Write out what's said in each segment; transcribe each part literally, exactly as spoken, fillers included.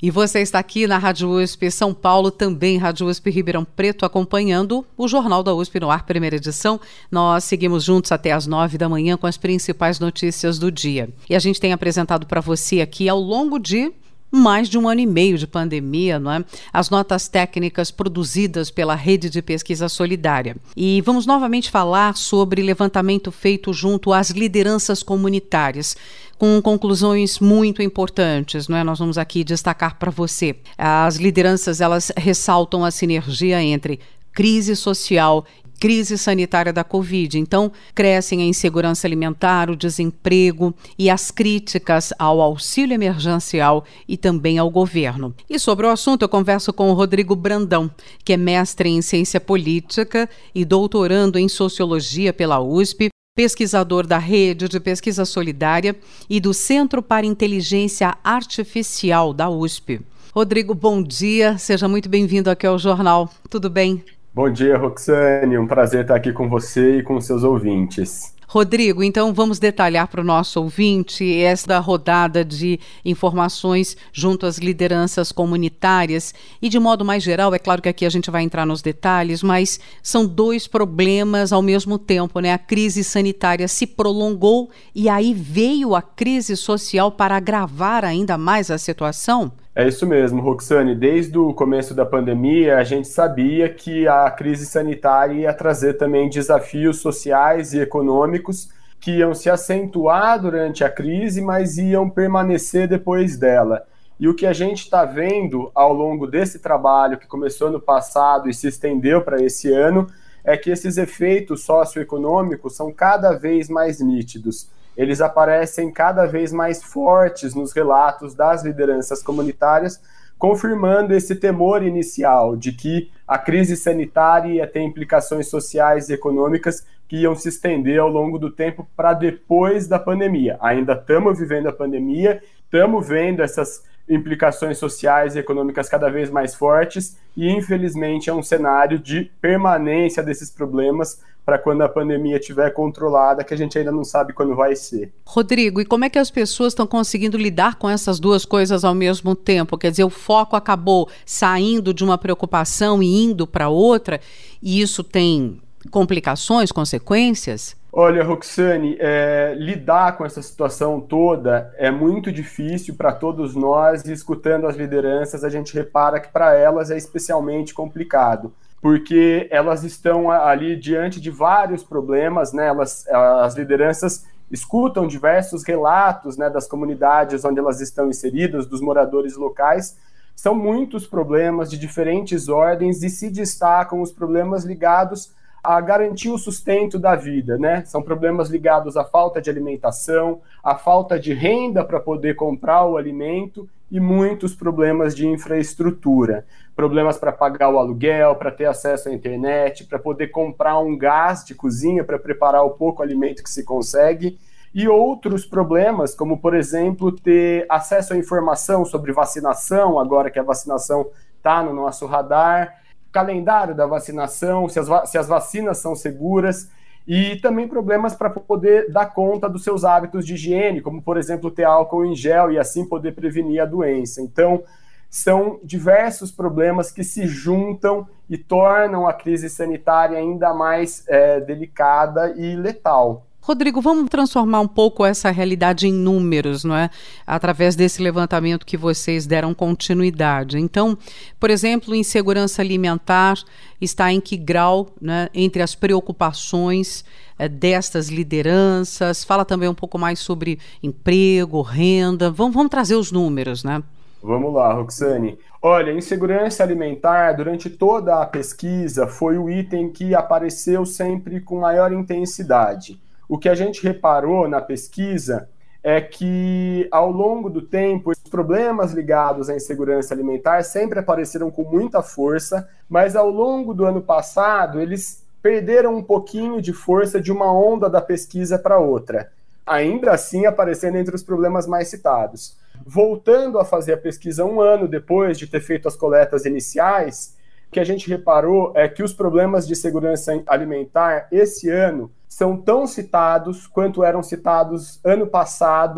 E você está aqui na Rádio U S P São Paulo, também Rádio U S P Ribeirão Preto, acompanhando o Jornal da U S P no ar, primeira edição. Nós seguimos juntos até às nove da manhã com as principais notícias do dia. E a gente tem apresentado para você aqui ao longo de mais de um ano e meio de pandemia, não é? As notas técnicas produzidas pela Rede de Pesquisa Solidária. E vamos novamente falar sobre levantamento feito junto às lideranças comunitárias, com conclusões muito importantes, não é? Nós vamos aqui destacar para você. As lideranças, elas ressaltam a sinergia entre crise social, crise sanitária da Covid. Então, crescem a insegurança alimentar, o desemprego e as críticas ao auxílio emergencial e também ao governo. E sobre o assunto, eu converso com o Rodrigo Brandão, que é mestre em ciência política e doutorando em sociologia pela U S P, pesquisador da Rede de Pesquisa Solidária e do Centro para Inteligência Artificial da U S P. Rodrigo, bom dia, seja muito bem-vindo aqui ao Jornal. Tudo bem? Bom dia, Roxane. Um prazer estar aqui com você e com seus ouvintes. Rodrigo, então vamos detalhar para o nosso ouvinte esta rodada de informações junto às lideranças comunitárias e, de modo mais geral, é claro que aqui a gente vai entrar nos detalhes, mas são dois problemas ao mesmo tempo, né? A crise sanitária se prolongou e aí veio a crise social para agravar ainda mais a situação? É isso mesmo, Roxane. Desde o começo da pandemia, a gente sabia que a crise sanitária ia trazer também desafios sociais e econômicos que iam se acentuar durante a crise, mas iam permanecer depois dela. E o que a gente está vendo ao longo desse trabalho, que começou no passado e se estendeu para esse ano, é que esses efeitos socioeconômicos são cada vez mais nítidos. Eles aparecem cada vez mais fortes nos relatos das lideranças comunitárias, confirmando esse temor inicial de que a crise sanitária ia ter implicações sociais e econômicas que iam se estender ao longo do tempo para depois da pandemia. Ainda estamos vivendo a pandemia, estamos vendo essas implicações sociais e econômicas cada vez mais fortes e, infelizmente, é um cenário de permanência desses problemas para quando a pandemia estiver controlada, que a gente ainda não sabe quando vai ser. Rodrigo, e como é que as pessoas estão conseguindo lidar com essas duas coisas ao mesmo tempo? Quer dizer, o foco acabou saindo de uma preocupação e indo para outra, e isso tem complicações, consequências? Olha, Roxane, é, lidar com essa situação toda é muito difícil para todos nós, e escutando as lideranças, a gente repara que para elas é especialmente complicado, porque elas estão ali diante de vários problemas, né? Elas, as lideranças escutam diversos relatos, né, das comunidades onde elas estão inseridas, dos moradores locais. São muitos problemas de diferentes ordens e se destacam os problemas ligados a garantir o sustento da vida, né? São problemas ligados à falta de alimentação, à falta de renda para poder comprar o alimento e muitos problemas de infraestrutura. Problemas para pagar o aluguel, para ter acesso à internet, para poder comprar um gás de cozinha para preparar o pouco alimento que se consegue. E outros problemas, como, por exemplo, ter acesso à informação sobre vacinação, agora que a vacinação está no nosso radar, calendário da vacinação, se as, se as vacinas são seguras, e também problemas para poder dar conta dos seus hábitos de higiene, como, por exemplo, ter álcool em gel e assim poder prevenir a doença. Então, são diversos problemas que se juntam e tornam a crise sanitária ainda mais é, delicada e letal. Rodrigo, vamos transformar um pouco essa realidade em números, não é? Através desse levantamento que vocês deram continuidade. Então, por exemplo, insegurança alimentar está em que grau, né, entre as preocupações é, destas lideranças? Fala também um pouco mais sobre emprego, renda. Vamos, vamos trazer os números, né? Vamos lá, Roxane. Olha, insegurança alimentar, durante toda a pesquisa, foi o item que apareceu sempre com maior intensidade. O que a gente reparou na pesquisa é que, ao longo do tempo, os problemas ligados à insegurança alimentar sempre apareceram com muita força, mas ao longo do ano passado, eles perderam um pouquinho de força de uma onda da pesquisa para outra, ainda assim aparecendo entre os problemas mais citados. Voltando a fazer a pesquisa um ano depois de ter feito as coletas iniciais, o que a gente reparou é que os problemas de segurança alimentar esse ano são tão citados quanto eram citados ano passado,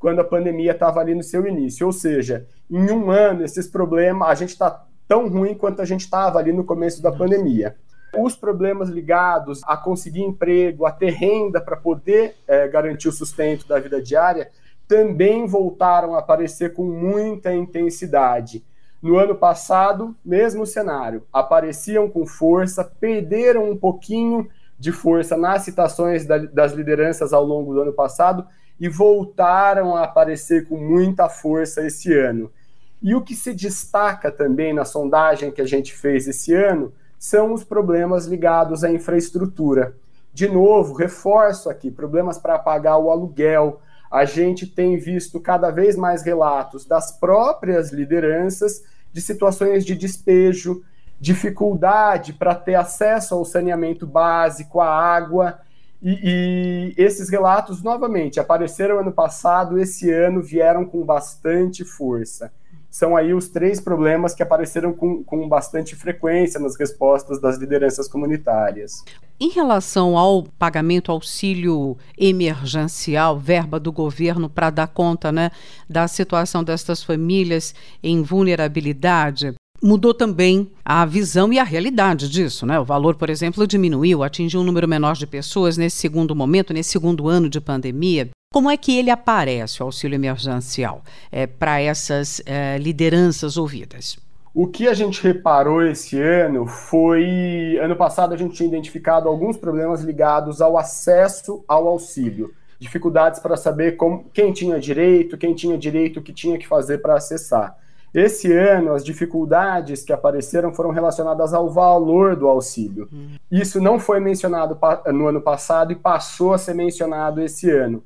quando a pandemia estava ali no seu início. Ou seja, em um ano, esses problemas, a gente está tão ruim quanto a gente estava ali no começo da pandemia. Os problemas ligados a conseguir emprego, a ter renda para poder é, garantir o sustento da vida diária, também voltaram a aparecer com muita intensidade. No ano passado, mesmo cenário, apareciam com força, perderam um pouquinho de força nas citações da, das lideranças ao longo do ano passado e voltaram a aparecer com muita força esse ano. E o que se destaca também na sondagem que a gente fez esse ano são os problemas ligados à infraestrutura. De novo, reforço aqui, problemas para pagar o aluguel. A gente tem visto cada vez mais relatos das próprias lideranças de situações de despejo, dificuldade para ter acesso ao saneamento básico, à água, e, e esses relatos, novamente, apareceram ano passado, esse ano vieram com bastante força. São aí os três problemas que apareceram com, com bastante frequência nas respostas das lideranças comunitárias. Em relação ao pagamento auxílio emergencial, verba do governo para dar conta, né, da situação destas famílias em vulnerabilidade, mudou também a visão e a realidade disso, né? O valor, por exemplo, diminuiu, atingiu um número menor de pessoas nesse segundo momento, nesse segundo ano de pandemia. Como é que ele aparece, o auxílio emergencial, é, para essas é, lideranças ouvidas? O que a gente reparou esse ano foi... Ano passado a gente tinha identificado alguns problemas ligados ao acesso ao auxílio. Dificuldades para saber como, quem tinha direito, quem tinha direito, o que tinha que fazer para acessar. Esse ano, as dificuldades que apareceram foram relacionadas ao valor do auxílio. Hum. Isso não foi mencionado no ano passado e passou a ser mencionado esse ano.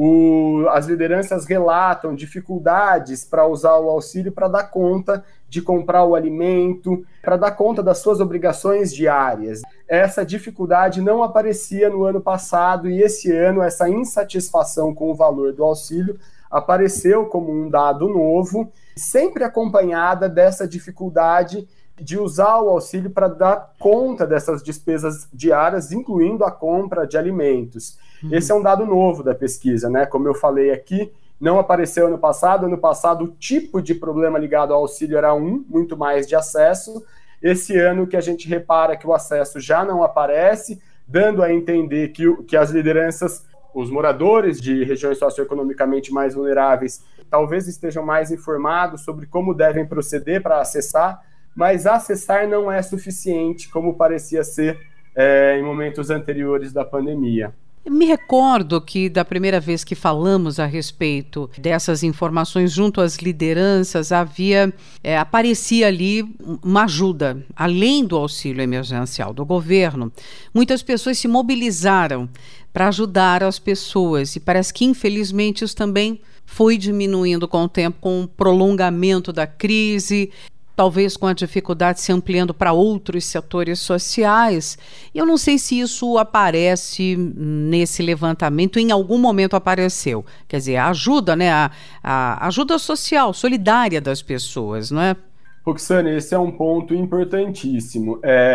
O, as lideranças relatam dificuldades para usar o auxílio para dar conta de comprar o alimento, para dar conta das suas obrigações diárias. Essa dificuldade não aparecia no ano passado e esse ano essa insatisfação com o valor do auxílio apareceu como um dado novo, sempre acompanhada dessa dificuldade de usar o auxílio para dar conta dessas despesas diárias, incluindo a compra de alimentos. Uhum. Esse é um dado novo da pesquisa, né? Como eu falei aqui, não apareceu ano passado. Ano passado, o tipo de problema ligado ao auxílio era um, muito mais de acesso. Esse ano que a gente repara que o acesso já não aparece, dando a entender que, que as lideranças, os moradores de regiões socioeconomicamente mais vulneráveis, talvez estejam mais informados sobre como devem proceder para acessar, mas acessar não é suficiente, como parecia ser é, em momentos anteriores da pandemia. Me recordo que da primeira vez que falamos a respeito dessas informações junto às lideranças, havia, é, aparecia ali uma ajuda, além do auxílio emergencial do governo. Muitas pessoas se mobilizaram para ajudar as pessoas e parece que, infelizmente, isso também foi diminuindo com o tempo, com o prolongamento da crise, talvez com a dificuldade se ampliando para outros setores sociais. Eu não sei se isso aparece nesse levantamento, em algum momento apareceu. Quer dizer, a ajuda, né, a, a ajuda social, solidária das pessoas, não é? Roxane, esse é um ponto importantíssimo.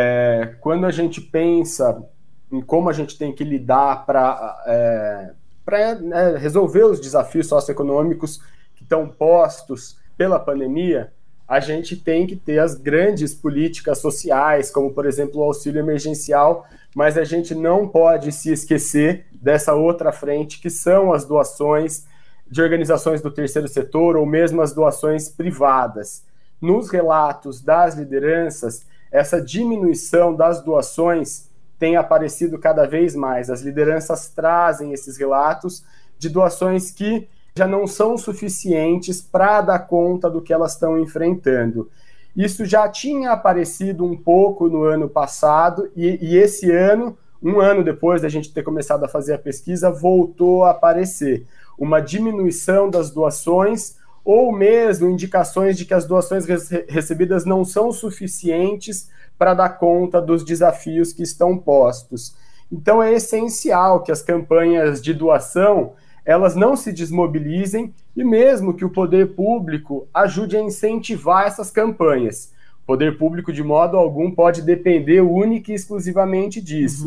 É, quando a gente pensa em como a gente tem que lidar para é, para né, resolver os desafios socioeconômicos que estão postos pela pandemia, a gente tem que ter as grandes políticas sociais, como, por exemplo, o auxílio emergencial, mas a gente não pode se esquecer dessa outra frente, que são as doações de organizações do terceiro setor ou mesmo as doações privadas. Nos relatos das lideranças, essa diminuição das doações tem aparecido cada vez mais. As lideranças trazem esses relatos de doações que já não são suficientes para dar conta do que elas estão enfrentando. Isso já tinha aparecido um pouco no ano passado e, e esse ano, um ano depois da gente ter começado a fazer a pesquisa, voltou a aparecer uma diminuição das doações ou mesmo indicações de que as doações rece- recebidas não são suficientes para dar conta dos desafios que estão postos. Então é essencial que as campanhas de doação elas não se desmobilizem e mesmo que o poder público ajude a incentivar essas campanhas. O poder público, de modo algum, pode depender única e exclusivamente disso. Uhum.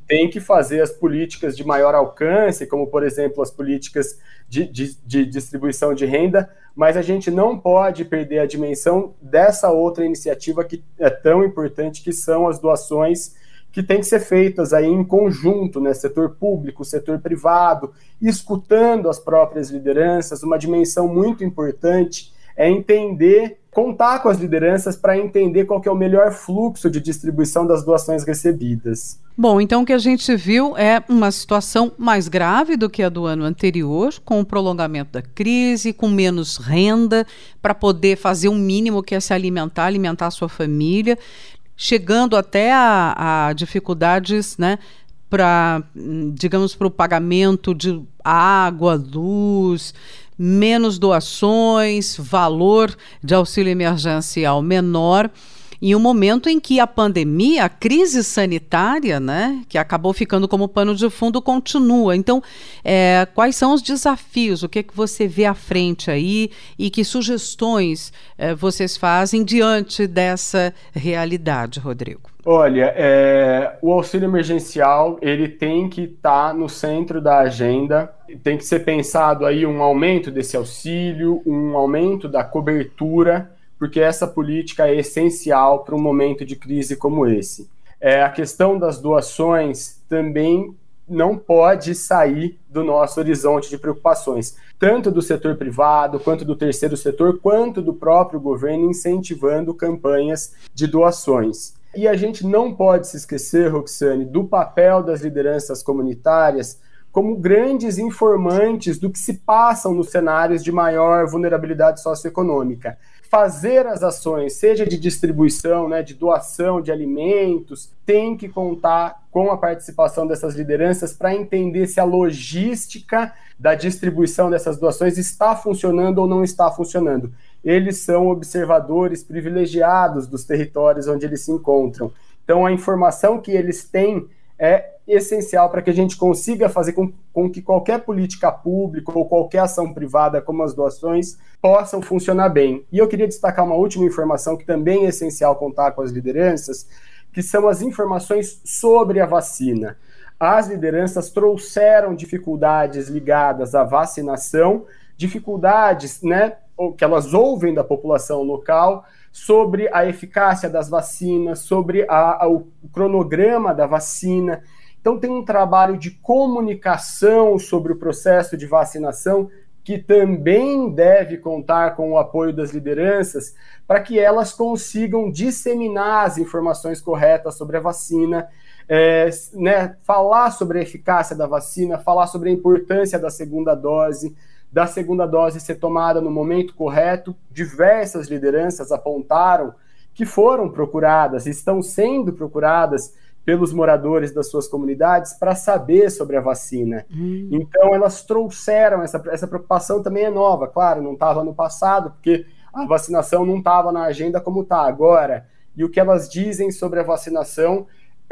tem que fazer as políticas de maior alcance, como, por exemplo, as políticas de, de, de distribuição de renda, mas a gente não pode perder a dimensão dessa outra iniciativa que é tão importante, que são as doações que têm que ser feitas aí em conjunto, né? Setor público, setor privado, escutando as próprias lideranças. Uma dimensão muito importante é entender, contar com as lideranças para entender qual que é o melhor fluxo de distribuição das doações recebidas. Bom, então o que a gente viu é uma situação mais grave do que a do ano anterior, com o prolongamento da crise, com menos renda, para poder fazer o mínimo que é se alimentar, alimentar a sua família, chegando até a, a dificuldades, né, para, digamos, para o pagamento de água, luz, menos doações, valor de auxílio emergencial menor, em um momento em que a pandemia, a crise sanitária, né, que acabou ficando como pano de fundo, continua. Então, é, quais são os desafios? O que é que você vê à frente aí e que sugestões é, vocês fazem diante dessa realidade, Rodrigo? Olha, é, o auxílio emergencial, ele tem que estar tá no centro da agenda, tem que ser pensado aí um aumento desse auxílio, um aumento da cobertura, porque essa política é essencial para um momento de crise como esse. É, a questão das doações também não pode sair do nosso horizonte de preocupações, tanto do setor privado, quanto do terceiro setor, quanto do próprio governo incentivando campanhas de doações. E a gente não pode se esquecer, Roxane, do papel das lideranças comunitárias como grandes informantes do que se passam nos cenários de maior vulnerabilidade socioeconômica. Fazer as ações, seja de distribuição, né, de doação de alimentos, tem que contar com a participação dessas lideranças para entender se a logística da distribuição dessas doações está funcionando ou não está funcionando. Eles são observadores privilegiados dos territórios onde eles se encontram. Então, a informação que eles têm é essencial para que a gente consiga fazer com, com que qualquer política pública ou qualquer ação privada, como as doações, possam funcionar bem. E eu queria destacar uma última informação que também é essencial contar com as lideranças, que são as informações sobre a vacina. As lideranças trouxeram dificuldades ligadas à vacinação, dificuldades, né, que elas ouvem da população local, sobre a eficácia das vacinas, sobre a, a, o cronograma da vacina. Então tem um trabalho de comunicação sobre o processo de vacinação que também deve contar com o apoio das lideranças para que elas consigam disseminar as informações corretas sobre a vacina, é, né, falar sobre a eficácia da vacina, falar sobre a importância da segunda dose, da segunda dose ser tomada no momento correto. Diversas lideranças apontaram que foram procuradas, estão sendo procuradas pelos moradores das suas comunidades para saber sobre a vacina. Hum. Então, elas trouxeram, essa, essa preocupação também é nova, claro, não estava no passado, porque a vacinação não estava na agenda como está agora. E o que elas dizem sobre a vacinação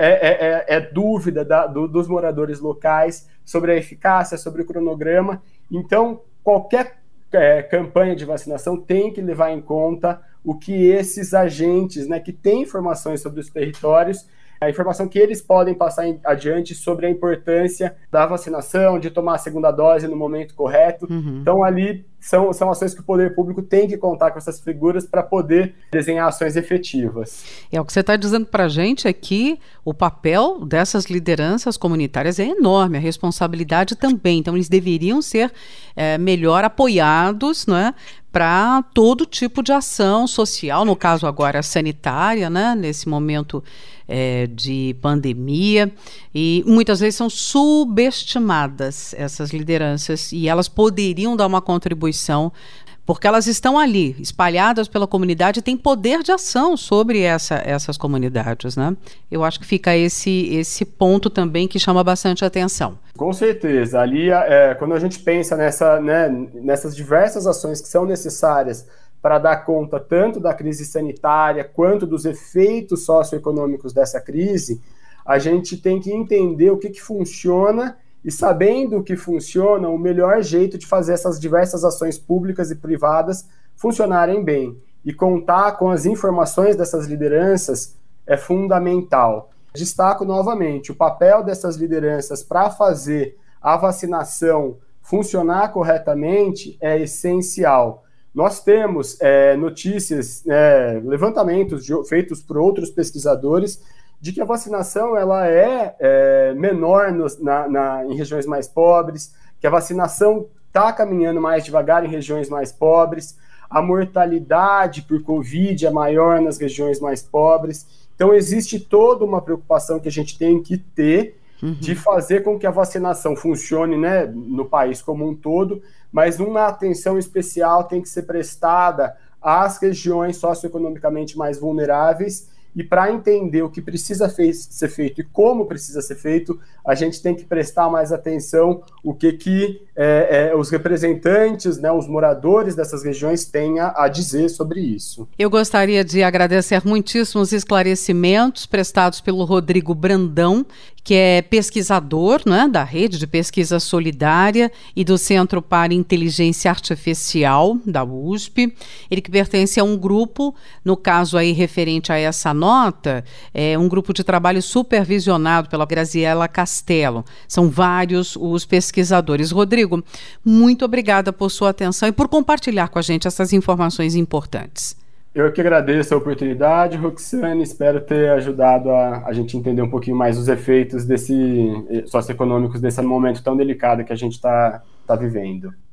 é, é, é dúvida da, do, dos moradores locais sobre a eficácia, sobre o cronograma. Então, qualquer é, campanha de vacinação tem que levar em conta o que esses agentes, né, que têm informações sobre os territórios, a informação que eles podem passar em, adiante sobre a importância da vacinação, de tomar a segunda dose no momento correto. Uhum. Então, ali são, são ações que o poder público tem que contar com essas figuras para poder desenhar ações efetivas. É, o que você está dizendo para a gente é que o papel dessas lideranças comunitárias é enorme, a responsabilidade também. Então, eles deveriam ser é, melhor apoiados, né, para todo tipo de ação social, no caso agora sanitária, né, nesse momento é, de pandemia, e muitas vezes são subestimadas essas lideranças e elas poderiam dar uma contribuição, porque elas estão ali, espalhadas pela comunidade e têm poder de ação sobre essa, essas comunidades, né? Eu acho que fica esse, esse ponto também que chama bastante atenção. Com certeza. Ali, é, quando a gente pensa nessa, né, nessas diversas ações que são necessárias para dar conta tanto da crise sanitária quanto dos efeitos socioeconômicos dessa crise, a gente tem que entender o que, que funciona e, sabendo o que funciona, o melhor jeito de fazer essas diversas ações públicas e privadas funcionarem bem. E contar com as informações dessas lideranças é fundamental. Destaco novamente, o papel dessas lideranças para fazer a vacinação funcionar corretamente é essencial. Nós temos é, notícias, é, levantamentos de, feitos por outros pesquisadores de que a vacinação ela é, é menor nos, na, na, em regiões mais pobres, que a vacinação está caminhando mais devagar em regiões mais pobres, a mortalidade por Covid é maior nas regiões mais pobres. Então, existe toda uma preocupação que a gente tem que ter uhum. de fazer com que a vacinação funcione, né, no país como um todo, mas uma atenção especial tem que ser prestada às regiões socioeconomicamente mais vulneráveis. E para entender o que precisa fe- ser feito e como precisa ser feito, a gente tem que prestar mais atenção o que, que é, é, os representantes, né, os moradores dessas regiões têm a, a dizer sobre isso. Eu gostaria de agradecer muitíssimos esclarecimentos prestados pelo Rodrigo Brandão, que é pesquisador, né, da Rede de Pesquisa Solidária e do Centro para Inteligência Artificial da U S P. Ele que pertence a um grupo, no caso aí referente a essa nota, é um grupo de trabalho supervisionado pela Graziela Castelo. São vários os pesquisadores. Rodrigo, muito obrigada por sua atenção e por compartilhar com a gente essas informações importantes. Eu que agradeço a oportunidade, Roxane, espero ter ajudado a, a gente entender um pouquinho mais os efeitos desse, socioeconômicos desse momento tão delicado que a gente está tá vivendo.